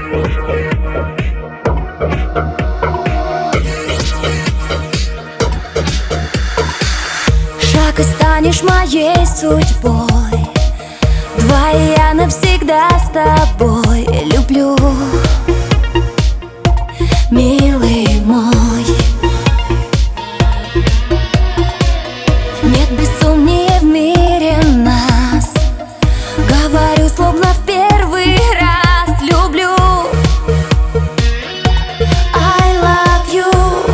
Шаг и станешь моей судьбой. Два и я навсегда с тобой. Люблю, милый мой. Нет безумнее в мире нас. Говорю, словно в первый раз. Люблю, I love you.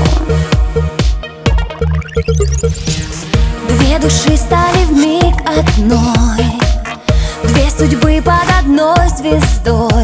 Две души стали вмиг одной, две судьбы под одной звездой.